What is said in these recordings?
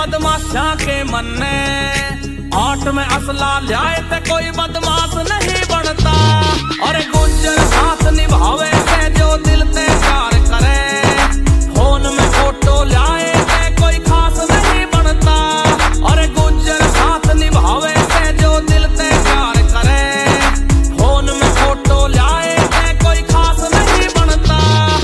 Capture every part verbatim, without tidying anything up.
बदमाशा के मन्ने आठ में असला लियाए ते कोई बदमाश नहीं बनता। और गुज्जर साथ निभावे से जो दिल ते प्यार करे, फोन में फोटो लियाए ते कोई खास नहीं बनता। और गुज्जर साथ निभावे से जो दिल ते प्यार करे, फोन में फोटो लियाए ते कोई खास नहीं बनता।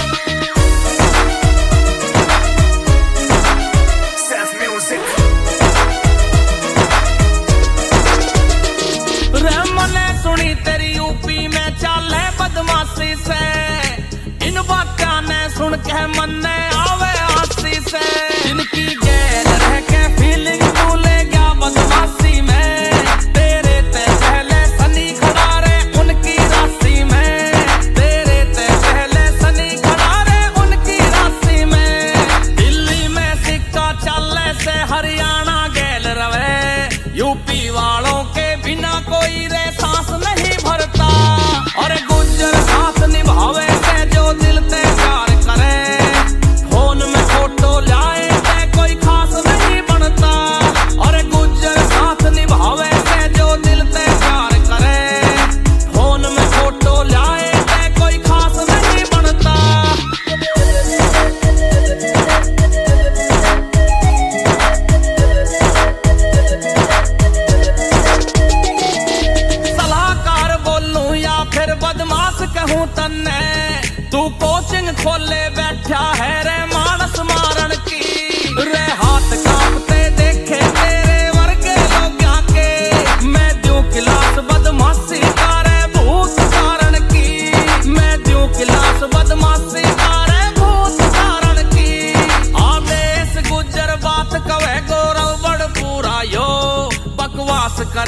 सुनी तेरी यूपी में चाले बदमाशी से, इन बातों ने सुन के मन ने आवे आसी से। जिनकी गैर रह के फीलिंग भूले गया बदमाशी में, तेरे ते पहले सनी खड़ा रे उनकी राशि में। तेरे ते पहले सनी खड़ा रे उनकी राशि में। दिल्ली में सिक्का चलने से हरियाणा गैल रवे, यूपी वालों के बिना कोई रे सांस नहीं भरता। और गुज्जर साथ निभावे से जो दिल ते प्यार करे, फोन में फोटो लाए ते कोई खास नहीं बनता। और गुज्जर साथ निभावे से जो दिल ते प्यार करे, फोन में फोटो लाए ते कोई खास नहीं बनता। फिर बदमाश कहूं तन्ने, तू कोचिंग खोले बैठा है रे मानस मारन की। रे हाथ कांपते देखे तेरे वर्गे लोग के, मैं द्यू क्लास बदमाशी करे भूत कारण की। मैं द्यू क्लास बदमाशी करे भूत कारण की। आदेश गुज्जर बात कवे गौरव बड़ पूरा यो, बकवास कर